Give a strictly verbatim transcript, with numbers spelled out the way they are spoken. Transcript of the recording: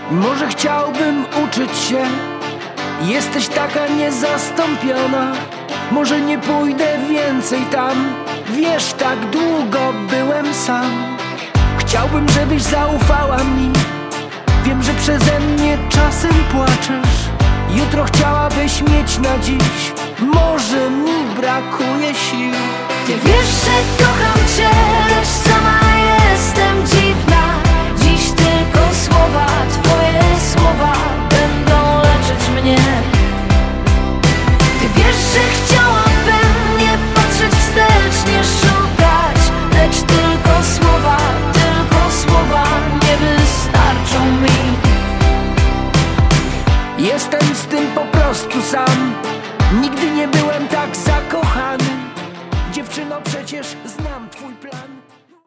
Może chciałbym uczyć się. Jesteś taka niezastąpiona. Może nie pójdę więcej tam. Wiesz, tak długo byłem sam. Chciałbym, żebyś zaufała mi. Wiem, że przeze mnie czasem płaczesz. Jutro chciałabyś mieć na dziś. Może mi brakuje sił. Ty wiesz, że kocham cię, lecz sama jestem dziwna.